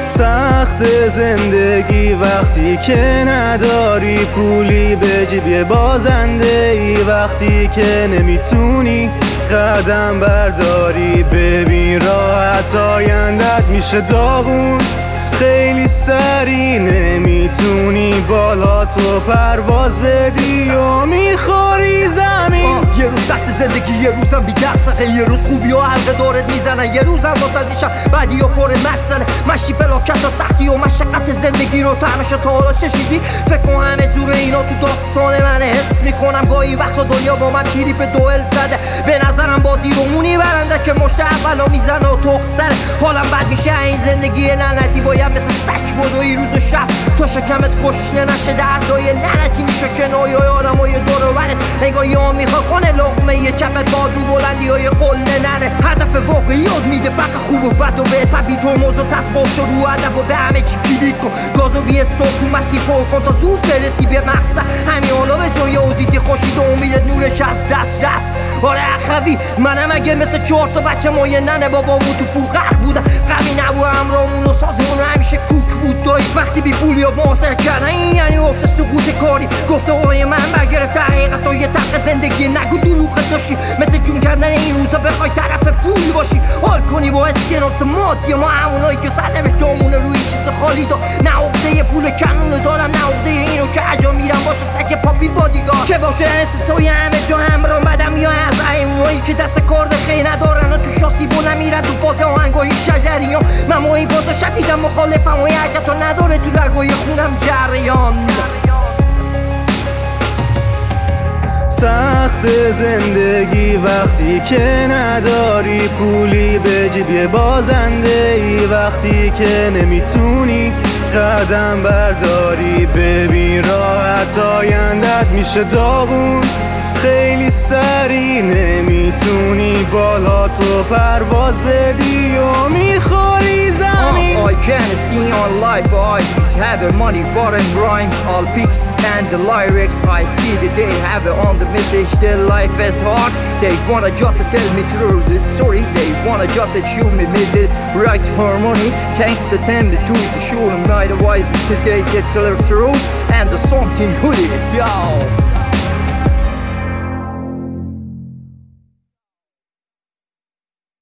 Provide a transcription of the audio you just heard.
سخت زندگی وقتی که نداری پولی به جیب، یه بازنده ای وقتی که نمیتونی قدم برداری. ببین راحت آیندت میشه داغون، خیلی سری نمیتونی بالا تو پرواز بدی و میخوری زمین. یه روز سخت زندگی، یه روزم بی دغدغه، یه روز خوبی و حلقه دارت میزنن، یه روزم واسد میشم بعدی و پر مسئله. مشی فلاکت و سختی و مشقت زندگی رو طعمشو تا حالا چشیدی؟ فکر کن همه جور اینا تو داستان منه. حس میکنم گاهی وقتا دنیا با من تریپ دوئل زده. به نظرم بازی رو اونی برنده که مشت اولا میزنه و تخ سره. حالم بد میشه این زندگی لعنتی، باید مثل سگ بدوی روز و شب تو شکمت گشنه نشه. دردای لعنتی میشه کنایه آدمای دور و برت. انگار یا میخواد کنه لقمه یه چپت باد رو بلندی های قله ننه. هدف واقعی یاد میده فقط خوب و بد و بهت. پپی ترمز و تصباب شد رو هدف و به همه چی کلید کن. گازو بیه صبح تو مسیر پر کن تا زود برسی به مقصد. همین حالا به جای و دیدی خوشید و امیدت نورش از دست رفت. آره اخوی منم اگه مثل 4 تا بچه مایه ننه بابامون تو پول غرق بودم. قوی نبود همراهمون و سازمون همیشه کوک بود. دایی وقتی بی پول یا محاصره کردن این یعنی افت سقوط کاری. گفته آقای من برگرفت حقیقت و یه تق زندگی نگو دروغ داشتی. مثل جون کردن این روزا بخوای طرف پول باشی. حال کنی با اسکناس مادی ما همونایی که سرنوشتامونه روی چیز خالی دا. نه عقده پول کنونو دارم، نه عقده اینو که اجا میرم باشه سگ پاپی بادیگار که باشه احساسای همه جا همراه بدم یا از اونایی که دست کار خیلی ندارن و تو شاسی بلند میرن تو فاز آهنگای شجریان. من ما این فازا شدیدم مخالفم و یه حرکتا نداره تو رگای خونم جریان. سخت زندگی وقتی که نداری پولی به جیب، یه بازنده ای وقتی که نمیتونی قدم برداری. ببین راحت آیندت میشه داغون، خیلی سری نمیتونی بالا تو پرواز بدی و میخوری زمین. I can see on life, I have money, foreign rhymes, all pics and the lyrics. I see that they have on the message that life is hard. They wanna just tell me through the story. They wanna just show me the right harmony. Thanks to them to show them otherwise today get the truth and something good. Yo.